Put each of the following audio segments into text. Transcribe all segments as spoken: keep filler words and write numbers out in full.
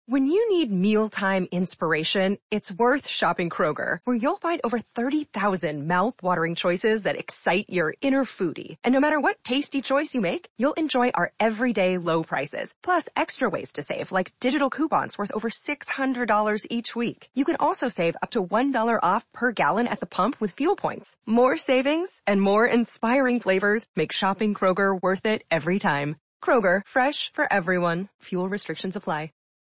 When you need mealtime inspiration, it's worth shopping Kroger, where you'll find over thirty thousand mouth-watering choices that excite your inner foodie. And no matter what tasty choice you make, you'll enjoy our everyday low prices, plus extra ways to save, like digital coupons worth over six hundred dollars each week. You can also save up to one dollar off per gallon at the pump with fuel points. More savings and more inspiring flavors make shopping Kroger worth it every time. Kroger, fresh for everyone. Fuel restrictions apply.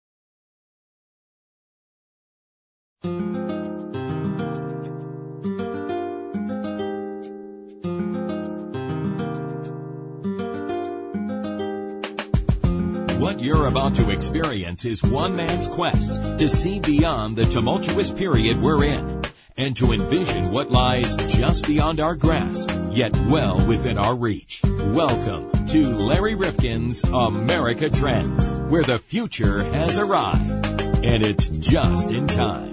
What you're about to experience is one man's quest to see beyond the tumultuous period we're in and to envision what lies just beyond our grasp, yet well within our reach. Welcome to Larry Rifkin's America Trends, where the future has arrived, and it's just in time.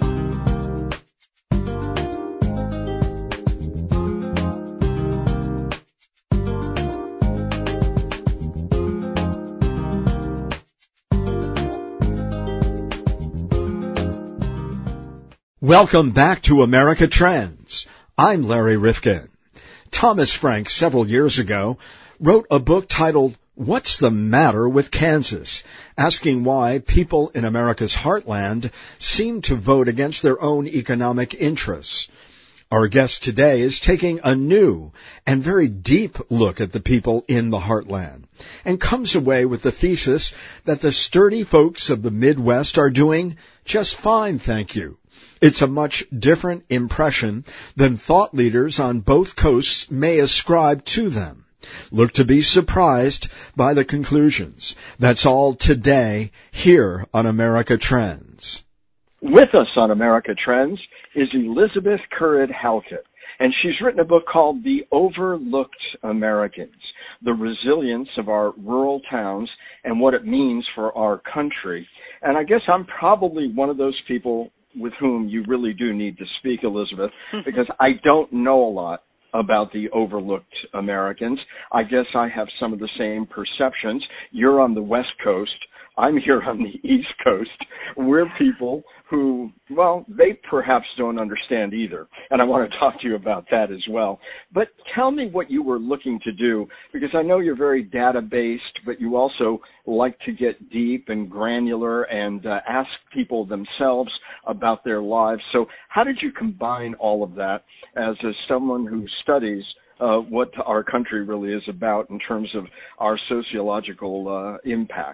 Welcome back to America Trends. I'm Larry Rifkin. Thomas Frank, several years ago, wrote a book titled What's the Matter with Kansas?, asking why people in America's heartland seem to vote against their own economic interests. Our guest today is taking a new and very deep look at the people in the heartland and comes away with the thesis that the sturdy folks of the Midwest are doing just fine, thank you. It's a much different impression than thought leaders on both coasts may ascribe to them. Look to be surprised by the conclusions. That's all today here on America Trends. With us on America Trends is Elizabeth Currid-Halkett, and she's written a book called The Overlooked Americans, The Resilience of Our Rural Towns and What It Means for Our Country. And I guess I'm probably one of those people with whom you really do need to speak, Elizabeth, because I don't know a lot about the overlooked Americans. I guess I have some of the same perceptions. You're on the West Coast. I'm here on the East Coast. We're people who, well, they perhaps don't understand either. And I want to talk to you about that as well. But tell me what you were looking to do, because I know you're very data-based, but you also like to get deep and granular and uh, ask people themselves about their lives. So how did you combine all of that as a, someone who studies uh, what our country really is about in terms of our sociological uh, impacts?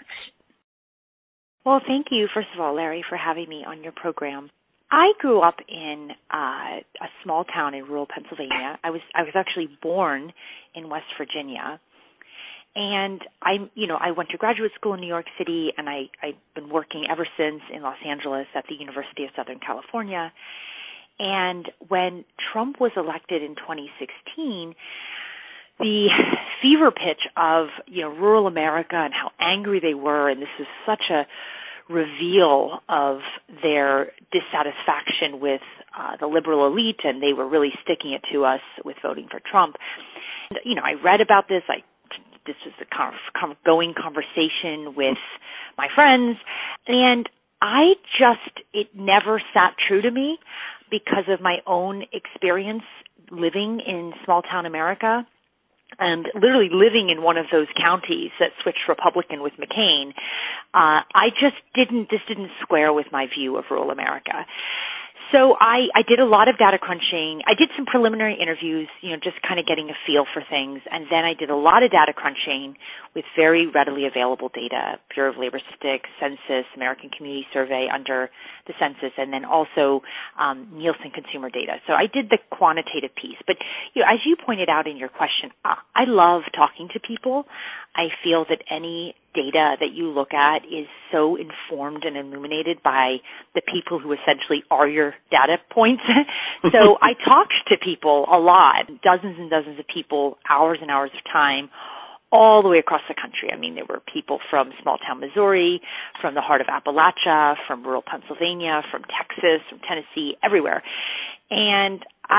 Well, thank you, first of all, Larry, for having me on your program. I grew up in uh, a small town in rural Pennsylvania. I was I was actually born in West Virginia, and I you know I went to graduate school in New York City, and I I've been working ever since in Los Angeles at the University of Southern California. And when Trump was elected in twenty sixteen, the fever pitch of, you know, rural America and how angry they were, and this was such a reveal of their dissatisfaction with uh, the liberal elite, and they were really sticking it to us with voting for Trump. And, you know, I read about this. I this was a con- con- going conversation with my friends, and I just, it never sat true to me because of my own experience living in small-town America. And literally living in one of those counties that switched Republican with McCain, uh, I just didn't, this didn't square with my view of rural America. So I, I did a lot of data crunching. I did some preliminary interviews, you know, just kind of getting a feel for things. And then I did a lot of data crunching with very readily available data, Bureau of Labor Statistics, Census, American Community Survey under the census, and then also um, Nielsen consumer data. So I did the quantitative piece. But you know, as you pointed out in your question, I love talking to people. I feel that any data that you look at is so informed and illuminated by the people who essentially are your data points. So I talked to people a lot, dozens and dozens of people, hours and hours of time, all the way across the country. I mean, there were people from small-town Missouri, from the heart of Appalachia, from rural Pennsylvania, from Texas, from Tennessee, everywhere. And I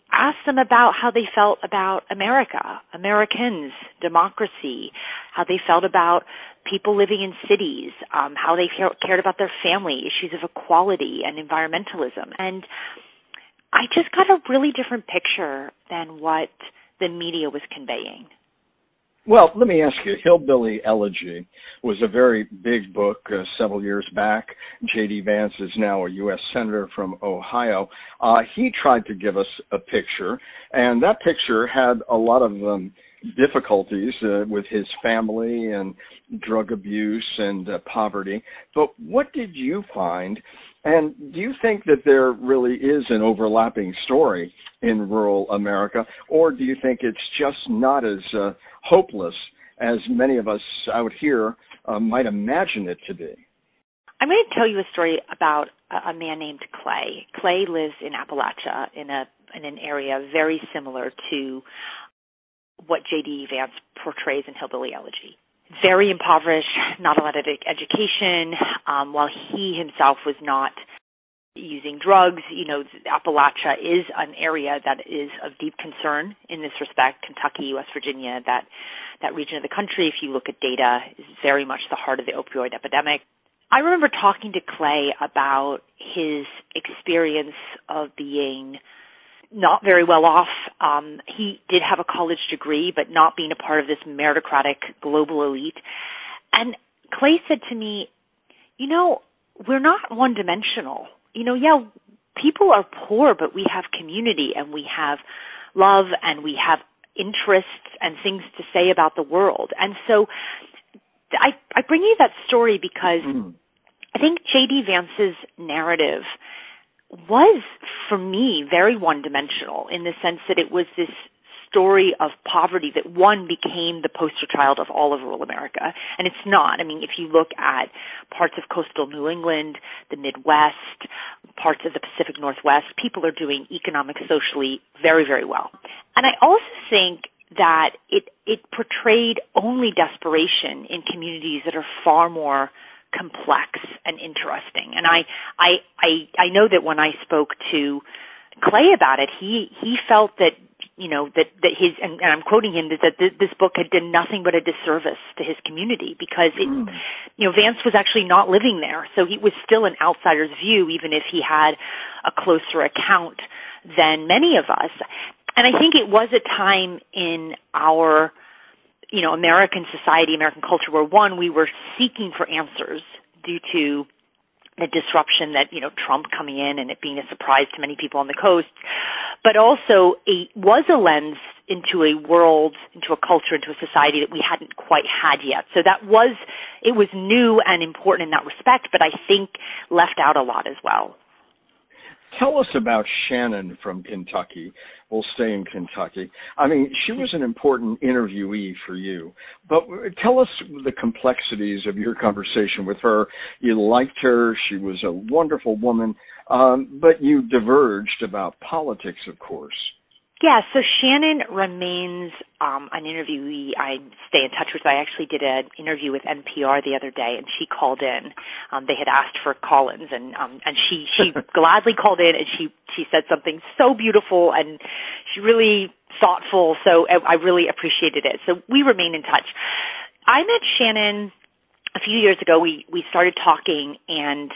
asked them about how they felt about America, Americans, democracy, how they felt about people living in cities, um, how they cared about their family, issues of equality and environmentalism. And I just got a really different picture than what the media was conveying. Well, let me ask you, Hillbilly Elegy was a very big book uh, several years back. J D. Vance is now a U S Senator from Ohio. Uh, he tried to give us a picture, and that picture had a lot of um, difficulties uh, with his family and drug abuse and uh, poverty. But what did you find? And do you think that there really is an overlapping story in rural America, or do you think it's just not as uh, hopeless as many of us out here uh, might imagine it to be? I'm going to tell you a story about a, a man named Clay. Clay lives in Appalachia in a in an area very similar to what J D. Vance portrays in Hillbilly Elegy. Very impoverished, not a lot of education. Um, while he himself was not using drugs, you know, Appalachia is an area that is of deep concern in this respect. Kentucky, West Virginia, that that region of the country, if you look at data, is very much the heart of the opioid epidemic. I remember talking to Clay about his experience of being not very well off. Um, he did have a college degree, but not being a part of this meritocratic global elite. And Clay said to me, you know, we're not one-dimensional. You know, yeah, people are poor, but we have community and we have love and we have interests and things to say about the world. And so I, I bring you that story because mm. I think J D. Vance's narrative was, for me, very one-dimensional in the sense that it was this story of poverty that, one, became the poster child of all of rural America. And it's not. I mean, if you look at parts of coastal New England, the Midwest, parts of the Pacific Northwest, people are doing economic, socially very, very well. And I also think that it, it portrayed only desperation in communities that are far more complex and interesting. And I, I, I, I know that when I spoke to Clay about it, he, he felt that, you know, that, that his, and, and I'm quoting him, that, that this book had done nothing but a disservice to his community because it, mm. you know, Vance was actually not living there. So he was still an outsider's view, even if he had a closer account than many of us. And I think it was a time in our, you know, American society, American culture, where, one, we were seeking for answers due to the disruption that, you know, Trump coming in and it being a surprise to many people on the coast, but also it was a lens into a world, into a culture, into a society that we hadn't quite had yet. So that was, it was new and important in that respect, but I think left out a lot as well. Tell us about Shannon from Kentucky. We'll stay in Kentucky. I mean, she was an important interviewee for you, but tell us the complexities of your conversation with her. You liked her. She was a wonderful woman, um, but you diverged about politics, of course. Yeah, so Shannon remains um, an interviewee I stay in touch with. I actually did an interview with N P R the other day, and she called in. Um, they had asked for call-ins, and um, and she she gladly called in, and she she said something so beautiful and she really thoughtful. So I really appreciated it. So we remain in touch. I met Shannon a few years ago. We we started talking, and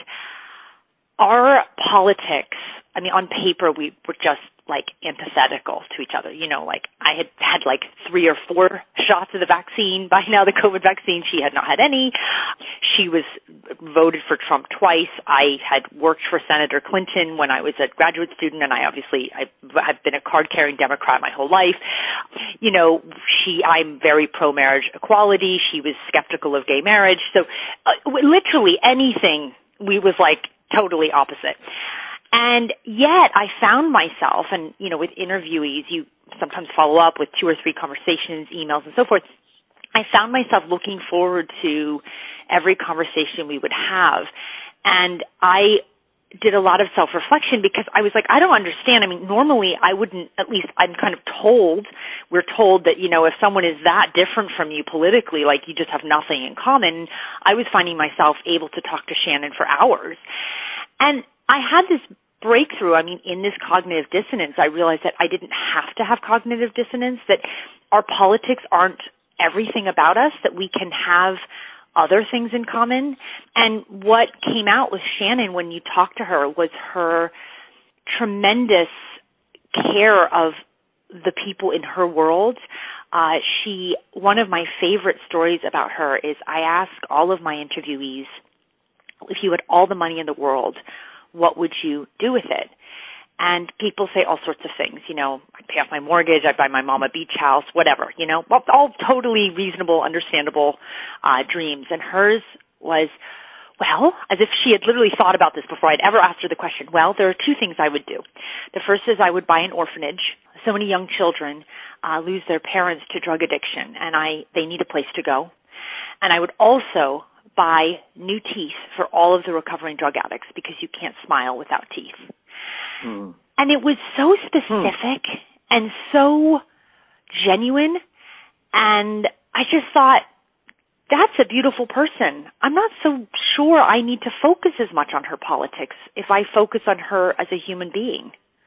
our politics, I mean, on paper, we were just like antithetical to each other. You know, like I had had like three or four shots of the vaccine by now, the COVID vaccine. She had not had any. She was voted for Trump twice. I had worked for Senator Clinton when I was a graduate student, and I obviously, I, I've been a card-carrying Democrat my whole life. You know, she, I'm very pro-marriage equality. She was skeptical of gay marriage. So uh, literally anything, we was like totally opposite. And yet I found myself, and, you know, with interviewees, you sometimes follow up with two or three conversations, emails, and so forth. I found myself looking forward to every conversation we would have. And I did a lot of self-reflection because I was like, I don't understand. I mean, normally I wouldn't, at least I'm kind of told, we're told that, you know, if someone is that different from you politically, like you just have nothing in common. I was finding myself able to talk to Shannon for hours. And I had this breakthrough. I mean, in this cognitive dissonance, I realized that I didn't have to have cognitive dissonance, that our politics aren't everything about us, that we can have other things in common. And what came out with Shannon when you talked to her was her tremendous care of the people in her world. Uh, she, one of my favorite stories about her is I ask all of my interviewees, if you had all the money in the world, what would you do with it? And people say all sorts of things. You know, I'd pay off my mortgage, I'd buy my mom a beach house, whatever, you know, all totally reasonable, understandable uh, dreams. And hers was, well, as if she had literally thought about this before I'd ever asked her the question. Well, there are two things I would do. The first is I would buy an orphanage. So many young children uh, lose their parents to drug addiction, and I they need a place to go. And I would also buy new teeth for all of the recovering drug addicts because you can't smile without teeth. Mm. And it was so specific mm. and so genuine, and I just thought, that's a beautiful person. I'm not so sure I need to focus as much on her politics if I focus on her as a human being.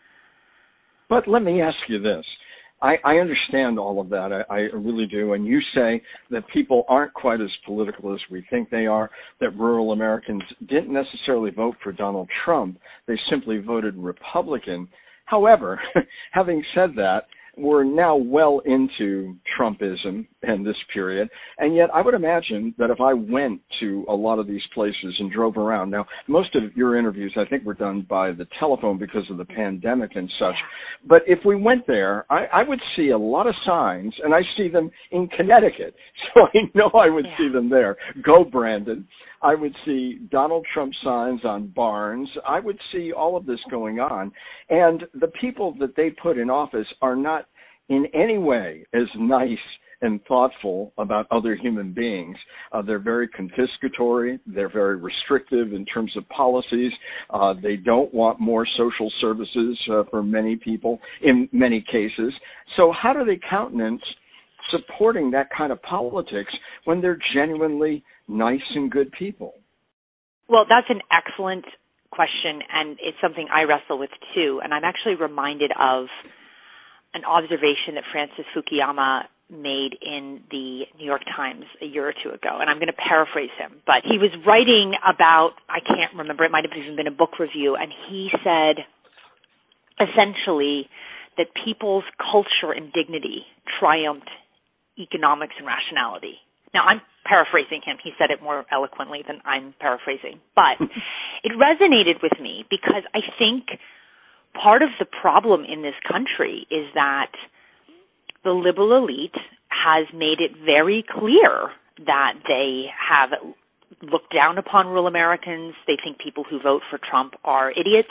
But let me ask you this. I, I understand all of that. I, I really do. And you say that people aren't quite as political as we think they are, that rural Americans didn't necessarily vote for Donald Trump. They simply voted Republican. However, having said that, we're now well into Trumpism in this period, and yet I would imagine that if I went to a lot of these places and drove around, now most of your interviews I think were done by the telephone because of the pandemic and such, but if we went there, I, I would see a lot of signs, and I see them in Connecticut, so I know I would yeah. see them there. Go Brandon. I would see Donald Trump signs on barns. I would see all of this going on. And the people that they put in office are not in any way as nice and thoughtful about other human beings. Uh, they're very confiscatory. They're very restrictive in terms of policies. Uh, they don't want more social services uh, for many people in many cases. So how do they countenance supporting that kind of politics when they're genuinely nice and good people? Well, that's an excellent question, and it's something I wrestle with too. And I'm actually reminded of an observation that Francis Fukuyama made in the New York Times a year or two ago, and I'm going to paraphrase him. But he was writing about, I can't remember, it might have even been a book review, and he said essentially that people's culture and dignity triumphed economics and rationality. Now, I'm paraphrasing him. He said it more eloquently than I'm paraphrasing. But it resonated with me because I think part of the problem in this country is that the liberal elite has made it very clear that they have looked down upon rural Americans. They think people who vote for Trump are idiots.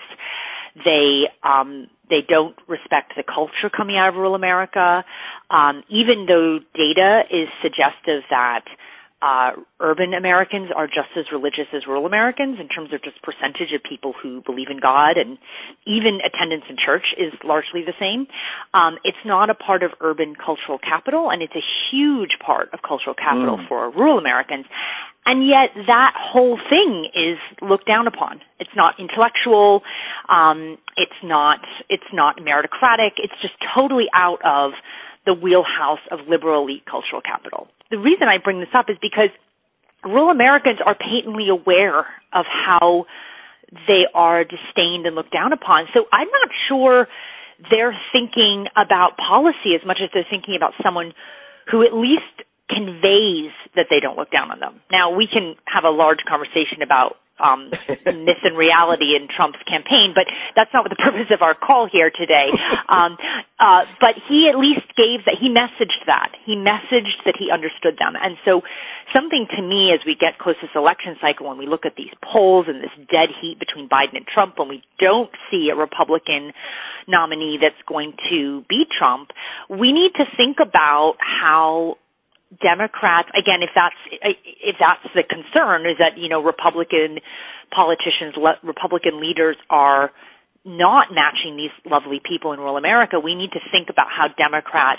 They um, they don't respect the culture coming out of rural America, um, even though data is suggestive that uh, urban Americans are just as religious as rural Americans in terms of just percentage of people who believe in God, and even attendance in church is largely the same. Um, it's not a part of urban cultural capital, and it's a huge part of cultural capital mm. for rural Americans. And yet that whole thing is looked down upon. It's not intellectual. Um, it's not, it's not meritocratic. It's just totally out of the wheelhouse of liberal elite cultural capital. The reason I bring this up is because rural Americans are patently aware of how they are disdained and looked down upon. So I'm not sure they're thinking about policy as much as they're thinking about someone who at least conveys that they don't look down on them. Now, we can have a large conversation about um, myth and reality in Trump's campaign, but that's not what the purpose of our call here today. Um, uh, but he at least gave that, he messaged that. He messaged that he understood them. And so something to me as we get close to this election cycle, when we look at these polls and this dead heat between Biden and Trump, when we don't see a Republican nominee that's going to beat Trump, we need to think about how Democrats, again, if that's if that's the concern, is that, you know, Republican politicians, le- Republican leaders are not matching these lovely people in rural America. We need to think about how Democrats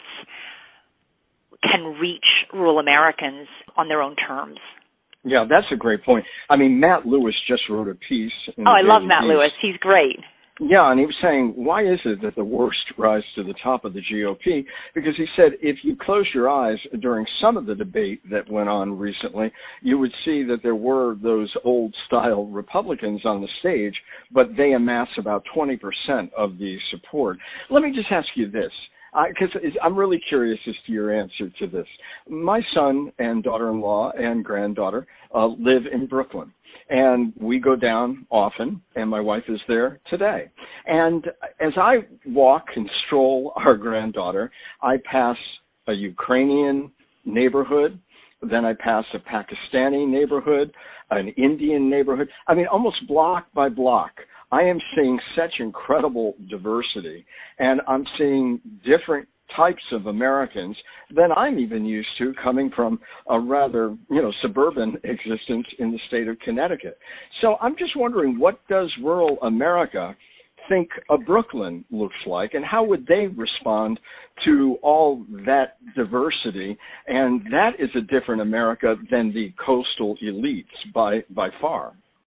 can reach rural Americans on their own terms. Yeah, that's a great point. I mean, Matt Lewis just wrote a piece. In oh, I love Daily Matt Beast. Lewis. He's great. Yeah, and he was saying, why is it that the worst rise to the top of the G O P? Because he said if you close your eyes during some of the debate that went on recently, you would see that there were those old-style Republicans on the stage, but they amass about twenty percent of the support. Let me just ask you this, because I'm really curious as to your answer to this. My son and daughter-in-law and granddaughter uh, live in Brooklyn. And we go down often, and my wife is there today. And as I walk and stroll our granddaughter, I pass a Ukrainian neighborhood, then I pass a Pakistani neighborhood, an Indian neighborhood. I mean, almost block by block, I am seeing such incredible diversity, and I'm seeing different types of Americans than I'm even used to, coming from a rather, you know, suburban existence in the state of Connecticut. So I'm just wondering, what does rural America think a Brooklyn looks like, and how would they respond to all that diversity? And that is a different America than the coastal elites by by far.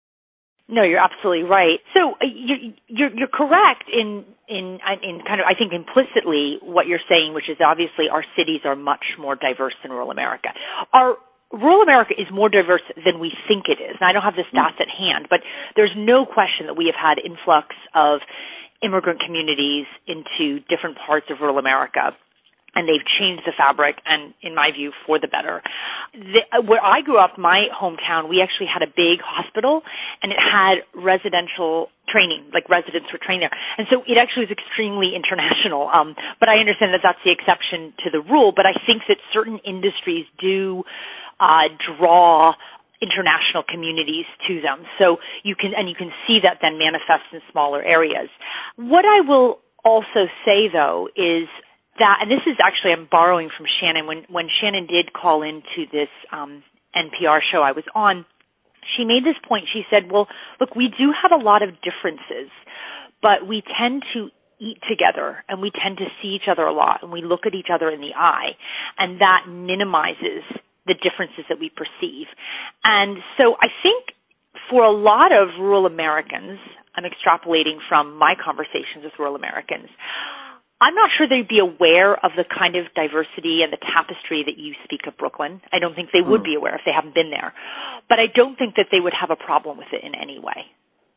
No, you're absolutely right. So uh, you, you're, you're correct in, in, in kind of, I think implicitly what you're saying, which is obviously our cities are much more diverse than rural America. Our rural America is more diverse than we think it is. And I don't have the stats at hand, but there's no question that we have had influx of immigrant communities into different parts of rural America. And they've changed the fabric, and in my view, for the better. The, where I grew up, my hometown, we actually had a big hospital, and it had residential training, like residents were trained there. And so it actually was extremely international. Um, but I understand that that's the exception to the rule, but I think that certain industries do uh, draw international communities to them. So you can, and you can see that then manifest in smaller areas. What I will also say, though, is that, and this is actually, I'm borrowing from Shannon, when, when Shannon did call into this um, N P R show I was on, she made this point. She said, well, look, we do have a lot of differences, but we tend to eat together, and we tend to see each other a lot, and we look at each other in the eye, and that minimizes the differences that we perceive. And so I think for a lot of rural Americans, I'm extrapolating from my conversations with rural Americans, I'm not sure they'd be aware of the kind of diversity and the tapestry that you speak of Brooklyn. I don't think they would be aware if they haven't been there. But I don't think that they would have a problem with it in any way.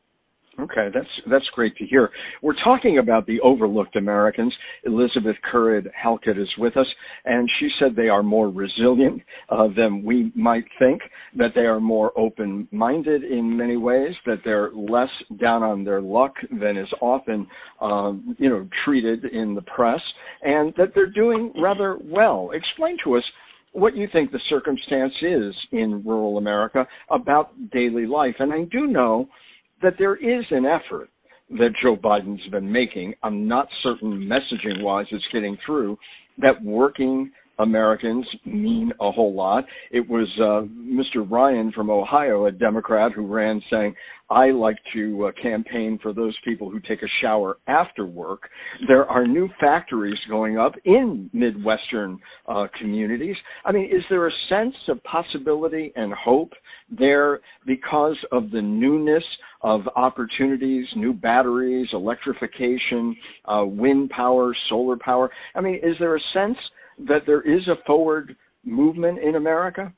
Okay, that's that's great to hear. We're talking about the overlooked Americans. Elizabeth Currid-Halkett is with us, and she said they are more resilient uh, than we might think, that they are more open-minded in many ways, that they're less down on their luck than is often, um, you know, treated in the press, and that they're doing rather well. Explain to us what you think the circumstance is in rural America about daily life. And I do know that there is an effort that Joe Biden's been making. I'm not certain messaging-wise it's getting through, that working Americans mean a whole lot. It was uh, Mister Ryan from Ohio, a Democrat, who ran saying, I like to uh, campaign for those people who take a shower after work. There are new factories going up in Midwestern uh, communities. I mean, is there a sense of possibility and hope there because of the newness of opportunities, new batteries, electrification, uh, wind power, solar power? I mean, is there a sense that there is a forward movement in America?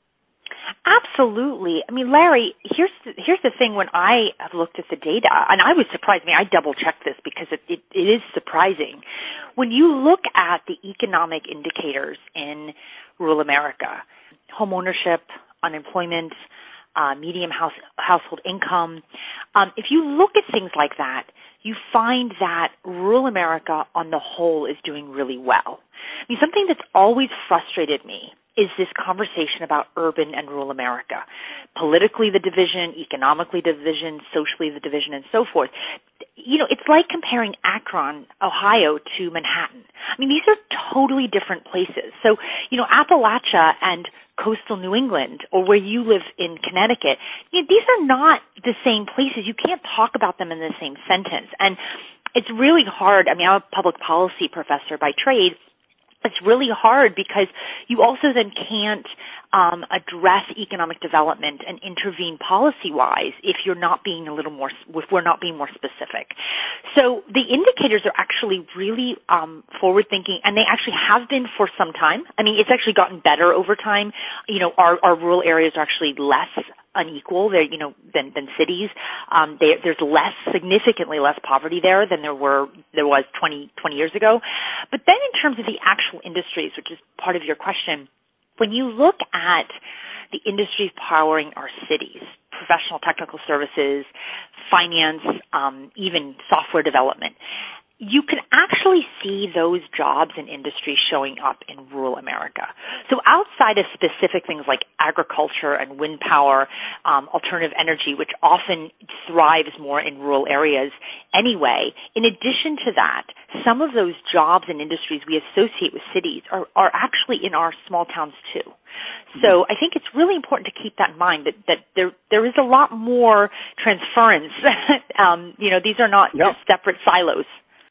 Absolutely. I mean, Larry, here's the, here's the thing. When I have looked at the data, and I was surprised. I mean, I double-checked this because it, it, it is surprising. When you look at the economic indicators in rural America, home ownership, unemployment, uh, median house, household income, um, if you look at things like that, you find that rural America on the whole is doing really well. I mean, something that's always frustrated me is this conversation about urban and rural America. Politically, the division, economically, the division, socially, the division, and so forth. You know, it's like comparing Akron, Ohio, to Manhattan. I mean, these are totally different places. So, you know, Appalachia and coastal New England, or where you live in Connecticut, you know, these are not the same places. You can't talk about them in the same sentence. And it's really hard. I mean, I'm a public policy professor by trade. it's really hard because you also then can't um, address economic development and intervene policy-wise if you're not being a little more, if we're not being more specific. So the indicators are actually really um, forward-thinking, and they actually have been for some time. I mean, it's actually gotten better over time. You know, our, our rural areas are actually less unequal there, you know, than, than cities. Um, they, there's less, significantly less poverty there than there were, there was twenty, twenty years ago. But then in terms of the actual industries, which is part of your question, when you look at the industries powering our cities, professional technical services, finance, um, even software development, you can actually see those jobs and industries showing up in rural America. So outside of specific things like agriculture and wind power, um, alternative energy, which often thrives more in rural areas anyway, in addition to that, some of those jobs and industries we associate with cities are, are actually in our small towns too. So I think it's really important to keep that in mind, that, that there there is a lot more transference. um, you know, these are not yep. just separate silos.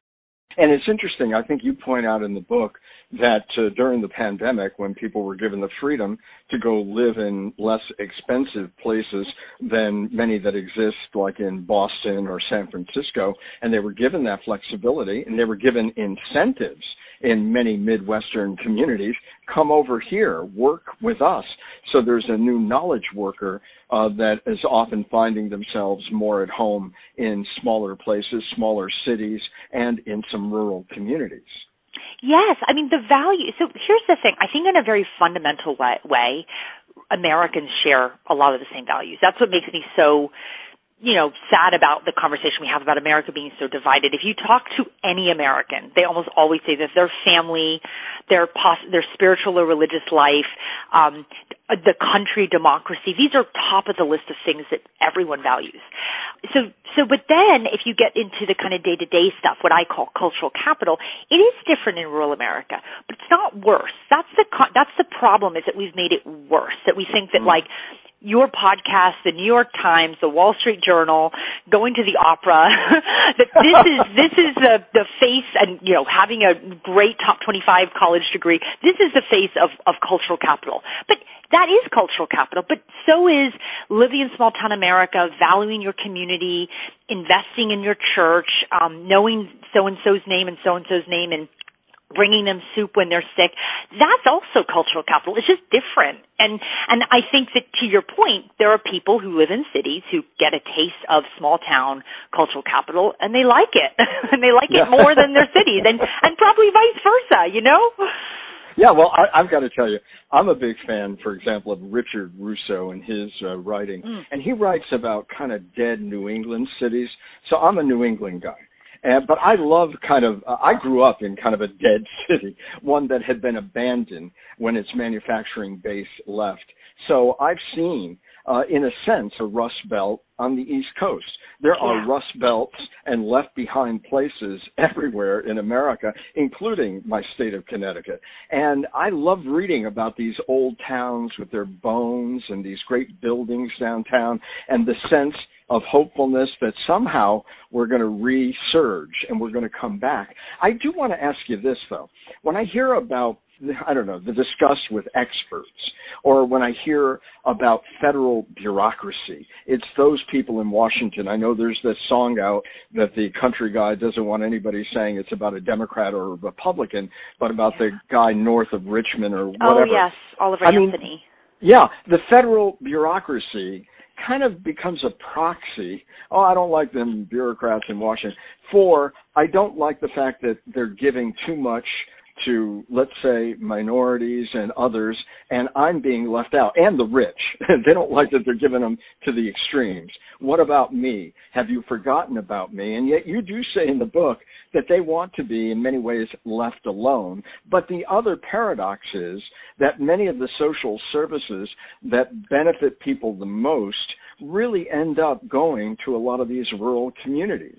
And it's interesting, I think you point out in the book that uh, during the pandemic, when people were given the freedom to go live in less expensive places than many that exist, like in Boston or San Francisco, and they were given that flexibility, and they were given incentives in many Midwestern communities, come over here, work with us. So there's a new knowledge worker uh, that is often finding themselves more at home in smaller places, smaller cities, and in some rural communities. Yes, I mean the value. So here's the thing. I think in a very fundamental way, way, Americans share a lot of the same values. That's what makes me so, you know, sad about the conversation we have about America being so divided. If you talk to any American, they almost always say that their family, their pos- their spiritual or religious life, um, the country, democracy, these are top of the list of things that everyone values. So, so, but then if you get into the kind of day-to-day stuff, what I call cultural capital, it is different in rural America, but it's not worse. That's the, that's the problem, is that we've made it worse, that we think that mm-hmm. like, your podcast, the New York Times, the Wall Street Journal, going to the opera, that this is, this is the, the face, and, you know, having a great top twenty-five college degree, this is the face of, of cultural capital. But that is cultural capital, but so is living in small town America, valuing your community, investing in your church, um, knowing so-and-so's name and so-and-so's name, and bringing them soup when they're sick. That's also cultural capital. It's just different. And and I think that, to your point, there are people who live in cities who get a taste of small town cultural capital, and they like it. And they like yeah. it more than their cities, and, and probably vice versa, you know? Yeah, well, I, I've got to tell you, I'm a big fan, for example, of Richard Russo and his uh, writing. Mm. And he writes about kind of dead New England cities. So I'm a New England guy. And, but I love kind of, uh, I grew up in kind of a dead city, one that had been abandoned when its manufacturing base left. So I've seen, uh, in a sense, a rust belt on the East Coast. There are yeah. rust belts and left behind places everywhere in America, including my state of Connecticut. And I love reading about these old towns with their bones and these great buildings downtown, and the sense of hopefulness that somehow we're going to resurge and we're going to come back. I do want to ask you this, though. When I hear about, I don't know, the discuss with experts, or when I hear about federal bureaucracy, it's those people in Washington. I know there's this song out that the country guy doesn't want anybody saying it's about a Democrat or a Republican, but about yeah. the guy north of Richmond or whatever. Oh, yes, Oliver I Anthony. Mean, yeah, the federal bureaucracy kind of becomes a proxy. Oh, I don't like them bureaucrats in Washington. For, I don't like the fact that they're giving too much to, let's say, minorities and others, and I'm being left out, and the rich. They don't like that they're giving them to the extremes. What about me? Have you forgotten about me? And yet you do say in the book that they want to be, in many ways, left alone. But the other paradox is that many of the social services that benefit people the most really end up going to a lot of these rural communities.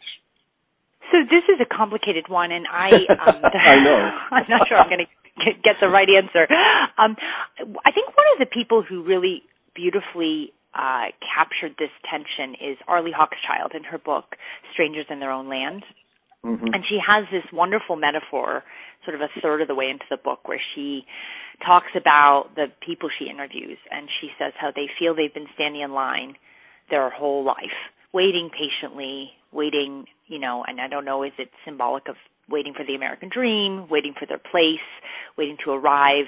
So this is a complicated one, and I, um, I know. I'm not sure I'm going to get the right answer. Um, I think one of the people who really beautifully uh, captured this tension is Arlie Hochschild in her book, Strangers in Their Own Land. Mm-hmm. And she has this wonderful metaphor, sort of a third of the way into the book, where she talks about the people she interviews, and she says how they feel they've been standing in line their whole life, waiting patiently, waiting, you know, and I don't know, is it symbolic of waiting for the American dream, waiting for their place, waiting to arrive.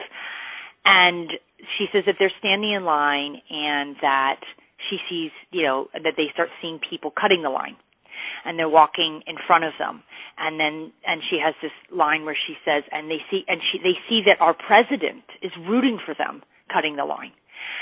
And she says that they're standing in line and that she sees, you know, that they start seeing people cutting the line, and they're walking in front of them. And then, and she has this line where she says, and they see, and she, they see that our president is rooting for them cutting the line.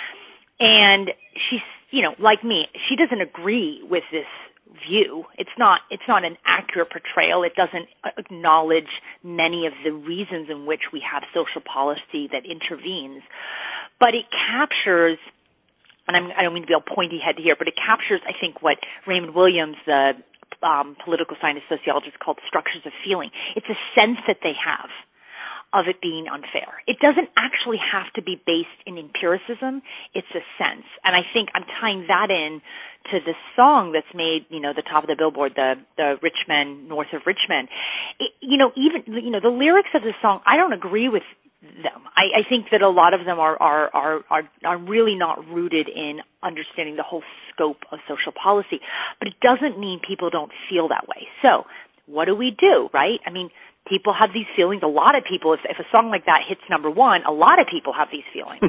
And she's, you know, like me, she doesn't agree with this view. It's not, it's not an accurate portrayal. It doesn't acknowledge many of the reasons in which we have social policy that intervenes. But it captures, and I'm, I don't mean to be all pointy head here, but it captures, I think, what Raymond Williams, the um, political scientist sociologist, called structures of feeling. It's a sense that they have of it being unfair. It doesn't actually have to be based in empiricism. It's a sense. And I think I'm tying that in to the song that's made, you know, the top of the Billboard, the, the Rich Men North of Richmond. It, you know, even, you know, the lyrics of the song, I don't agree with them. I, I think that a lot of them are, are, are, are, are really not rooted in understanding the whole scope of social policy. But it doesn't mean people don't feel that way. So what do we do, right? I mean, people have these feelings. A lot of people, if, if a song like that hits number one, a lot of people have these feelings.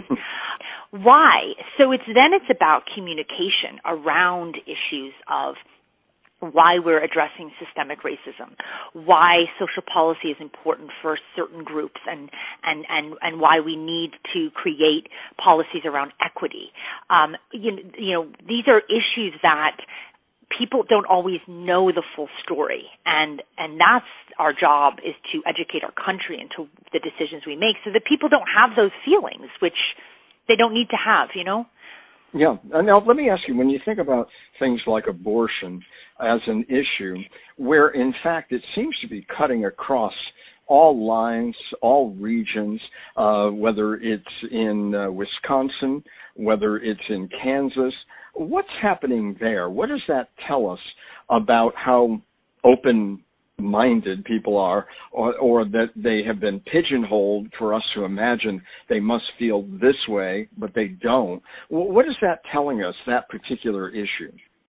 Why? So it's then it's about communication around issues of why we're addressing systemic racism, why social policy is important for certain groups, and and and, and why we need to create policies around equity. Um, you, you know, these are issues that people don't always know the full story, and and that's our job, is to educate our country into the decisions we make so that people don't have those feelings, which they don't need to have, you know? Yeah. Now, let me ask you, when you think about things like abortion as an issue, where in fact it seems to be cutting across all lines, all regions, uh, whether it's in uh, Wisconsin, whether it's in Kansas, what's happening there? What does that tell us about how open-minded people are, or, or that they have been pigeonholed for us to imagine they must feel this way, but they don't? What is that telling us, that particular issue?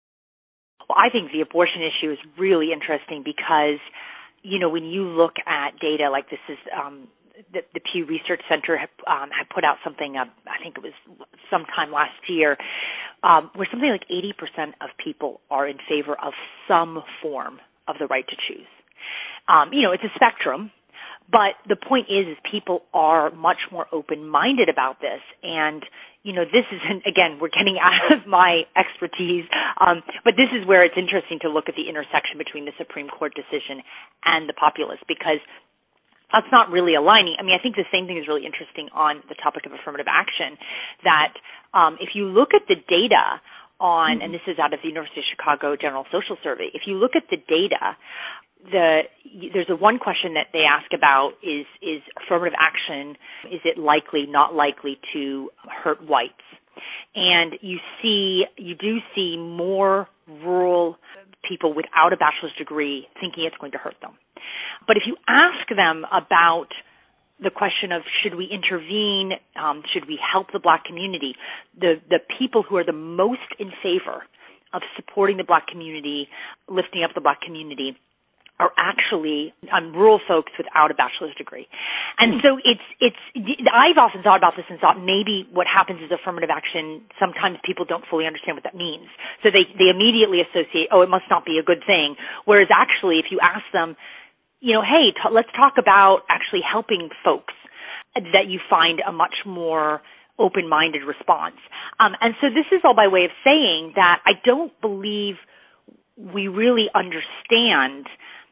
Well, I think the abortion issue is really interesting because, you know, when you look at data like this is um, the, the Pew Research Center had, um, had put out something, uh, I think it was sometime last year, um, where something like eighty percent of people are in favor of some form of the right to choose. Um, you know, it's a spectrum, but the point is, is people are much more open-minded about this. And, you know, this isn't, again, we're getting out of my expertise, um, but this is where it's interesting to look at the intersection between the Supreme Court decision and the populace, because that's not really aligning. I mean, I think the same thing is really interesting on the topic of affirmative action, that um, if you look at the data on, mm-hmm. and this is out of the University of Chicago General Social Survey, if you look at the data, the there's a one question that they ask about is, is affirmative action, is it likely, not likely to hurt whites? And you see, you do see more rural people without a bachelor's degree thinking it's going to hurt them. But if you ask them about the question of should we intervene, um, should we help the black community, the, the people who are the most in favor of supporting the black community, lifting up the black community, are actually um, rural folks without a bachelor's degree. And so it's, it's, I've often thought about this and thought maybe what happens is affirmative action, sometimes people don't fully understand what that means. So they, they immediately associate, oh, it must not be a good thing. Whereas actually, if you ask them, you know, hey, t- let's talk about actually helping folks, that you find a much more open-minded response. Um, and so this is all by way of saying that I don't believe we really understand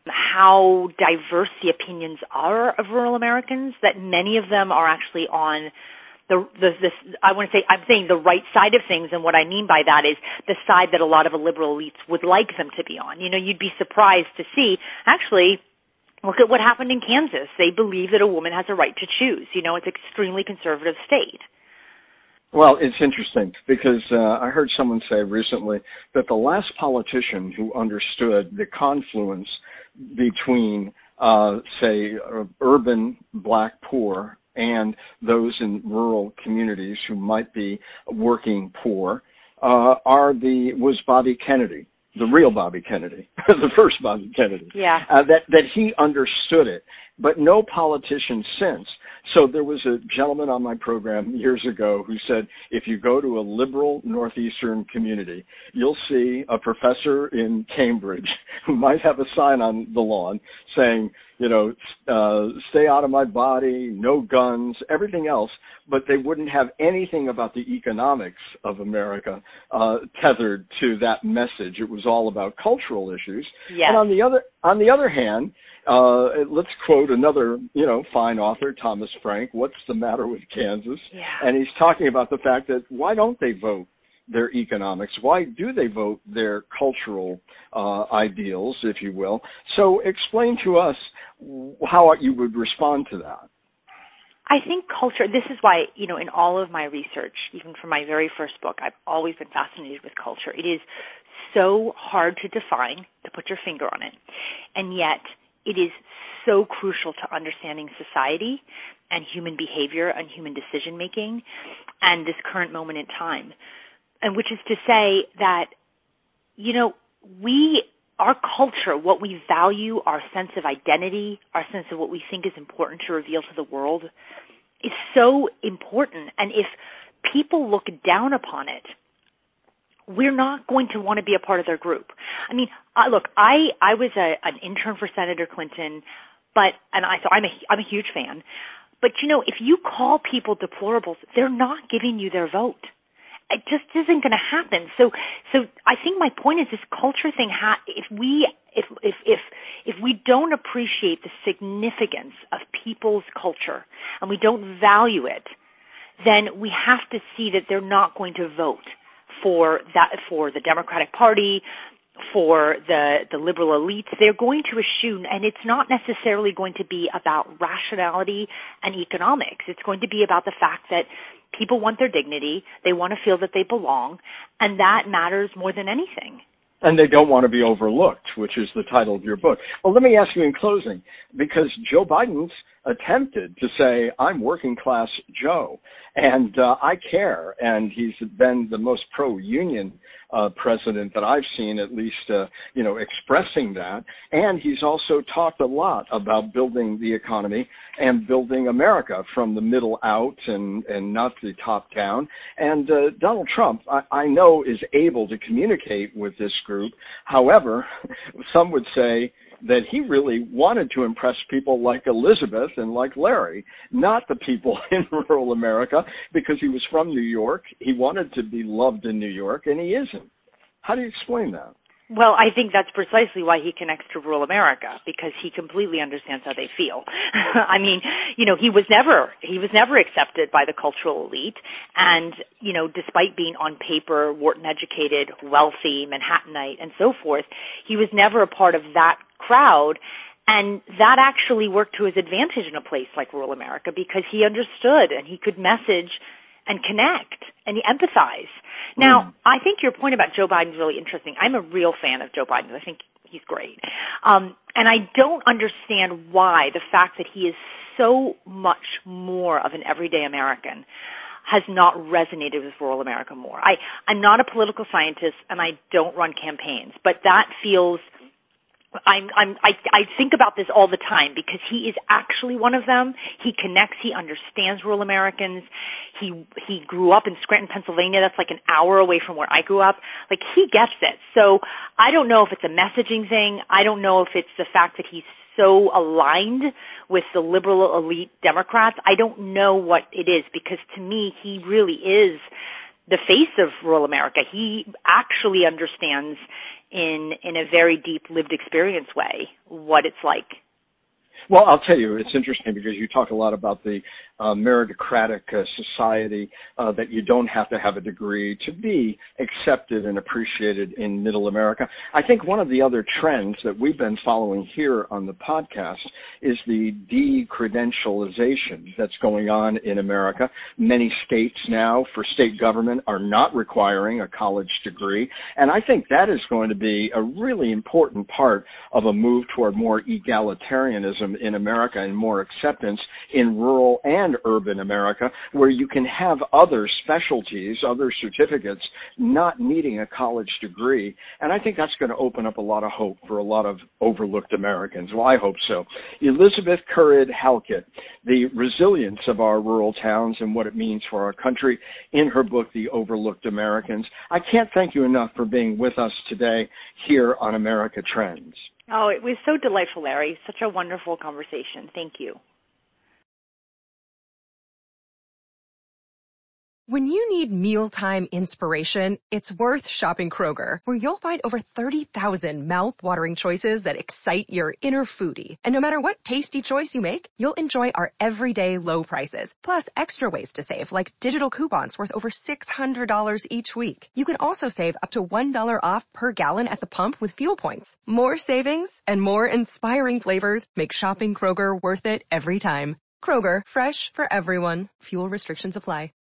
how diverse the opinions are of rural Americans, that many of them are actually on the, the, the, I want to say, I'm saying the right side of things, and what I mean by that is the side that a lot of liberal elites would like them to be on. You know, you'd be surprised to see, actually, look at what happened in Kansas. They believe that a woman has a right to choose. You know, it's an extremely conservative state. Well, it's interesting because uh, I heard someone say recently that the last politician who understood the confluence between, uh, say, uh, urban black poor and those in rural communities who might be working poor, uh, are the, was Bobby Kennedy, the real Bobby Kennedy, the first Bobby Kennedy. Yeah. Uh, that, that he understood it, but no politician since. So there was a gentleman on my program years ago who said, if you go to a liberal northeastern community, you'll see a professor in Cambridge who might have a sign on the lawn saying, you know, uh, stay out of my body, no guns, everything else, but they wouldn't have anything about the economics of America uh, tethered to that message. It was all about cultural issues. Yes. And on the other, on the other hand, uh, let's quote another, you know, fine author, Thomas Frank, What's the Matter with Kansas? Yeah. And he's talking about the fact that why don't they vote their economics? Why do they vote their cultural uh, ideals, if you will? So explain to us how you would respond to that. I think culture, this is why, you know, in all of my research, even from my very first book, I've always been fascinated with culture. It is so hard to define, to put your finger on it, and yet it is so crucial to understanding society and human behavior and human decision making and this current moment in time. And which is to say that, you know, we, our culture, what we value, our sense of identity, our sense of what we think is important to reveal to the world is so important. And if people look down upon it, we're not going to want to be a part of their group. I mean, uh, look, I, I was a, an intern for Senator Clinton, but, and I, so I'm a, I'm a huge fan. But, you know, if you call people deplorables, they're not giving you their vote. It just isn't going to happen. So, so I think my point is this culture thing. Ha- if we, if, if, if, if we don't appreciate the significance of people's culture and we don't value it, then we have to see that they're not going to vote for that, for the Democratic Party, for the, the liberal elites. They're going to eschew, and it's not necessarily going to be about rationality and economics. It's going to be about the fact that people want their dignity, they want to feel that they belong, and that matters more than anything. And they don't want to be overlooked, which is the title of your book. Well, let me ask you in closing, because Joe Biden's attempted to say, I'm working class Joe, and uh, I care, and he's been the most pro-union uh, president that I've seen, at least, uh, you know, expressing that, and he's also talked a lot about building the economy and building America from the middle out and, and not the top down, and uh, Donald Trump, I, I know, is able to communicate with this group. However, some would say that he really wanted to impress people like Elizabeth and like Larry, not the people in rural America, because he was from New York. He wanted to be loved in New York, and he isn't. How do you explain that? Well, I think that's precisely why he connects to rural America, because he completely understands how they feel. I mean, you know, he was never, he was never accepted by the cultural elite. And, you know, despite being on paper, Wharton educated, wealthy, Manhattanite, and so forth, he was never a part of that crowd. And that actually worked to his advantage in a place like rural America, because he understood and he could message and connect and empathize. Now, mm. I think your point about Joe Biden is really interesting. I'm a real fan of Joe Biden. I think he's great. Um, and I don't understand why the fact that he is so much more of an everyday American has not resonated with rural America more. I, I'm not a political scientist and I don't run campaigns, but that feels I'm, I'm, I, I think about this all the time because he is actually one of them. He connects. He understands rural Americans. He, he grew up in Scranton, Pennsylvania. That's like an hour away from where I grew up. Like, he gets it. So I don't know if it's a messaging thing. I don't know if it's the fact that he's so aligned with the liberal elite Democrats. I don't know what it is, because to me, he really is the face of rural America. He actually understands in in a very deep lived experience way what it's like. Well, I'll tell you, it's interesting because you talk a lot about the uh, meritocratic uh, society uh, that you don't have to have a degree to be accepted and appreciated in Middle America. I think one of the other trends that we've been following here on the podcast is the de-credentialization that's going on in America. Many states now, for state government, are not requiring a college degree, and I think that is going to be a really important part of a move toward more egalitarianism in America and more acceptance in rural and urban America, where you can have other specialties, other certificates, not needing a college degree. And I think that's going to open up a lot of hope for a lot of overlooked Americans. Well, I hope so. Elizabeth Currid Halkett, The Resilience of Our Rural Towns and What It Means for Our Country, in her book, The Overlooked Americans. I can't thank you enough for being with us today here on America Trends. Oh, it was so delightful, Larry. Such a wonderful conversation. Thank you. When you need mealtime inspiration, it's worth shopping Kroger, where you'll find over thirty thousand mouth-watering choices that excite your inner foodie. And no matter what tasty choice you make, you'll enjoy our everyday low prices, plus extra ways to save, like digital coupons worth over six hundred dollars each week. You can also save up to one dollar off per gallon at the pump with fuel points. More savings and more inspiring flavors make shopping Kroger worth it every time. Kroger, fresh for everyone. Fuel restrictions apply.